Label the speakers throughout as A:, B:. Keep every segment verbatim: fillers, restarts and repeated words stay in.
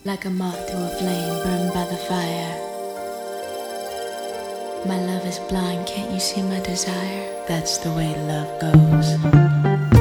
A: Like a moth to a flame burned by the fire. My love is blind, can't you see my desire? That's the way love goes.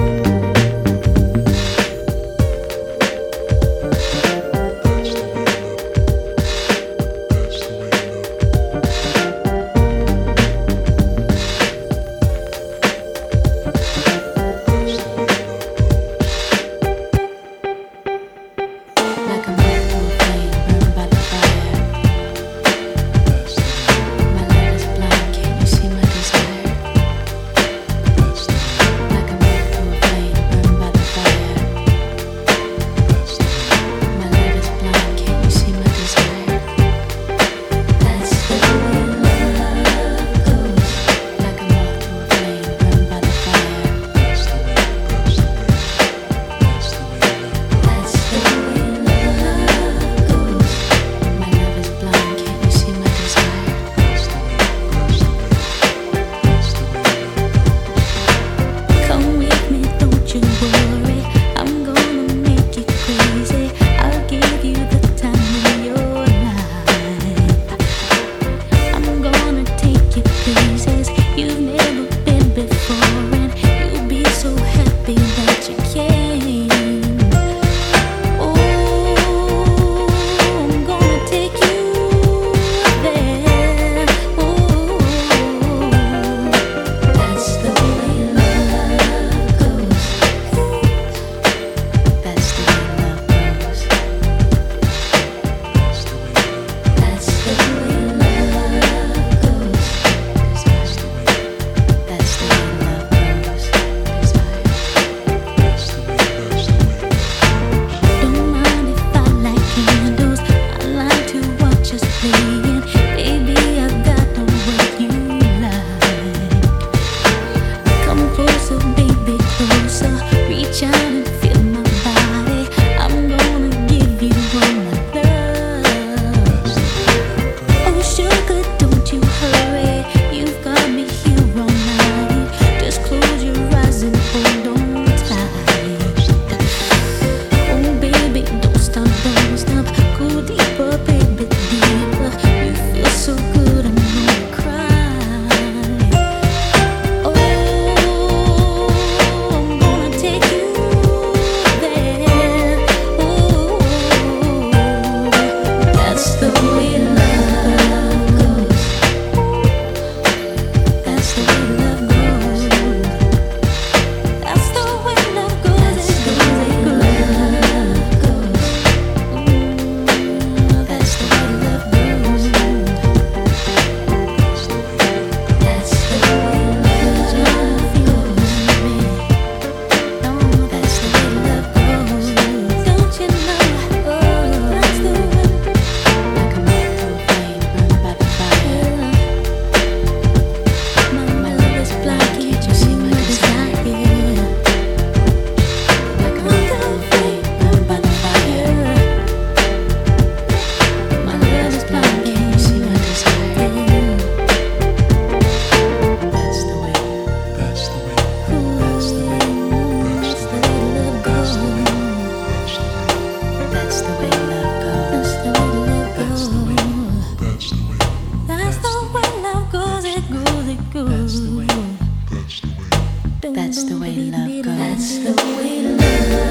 A: That's the way love goes. That's the way love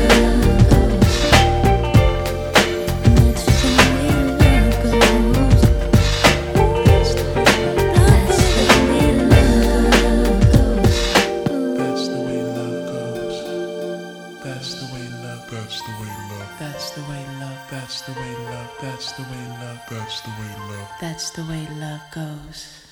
A: goes. That's the way love goes. That's the way love goes. That's the way love goes. That's the way love. That's the way love. That's the way love. That's the way love. That's the way love. That's the way love. That's the way love goes.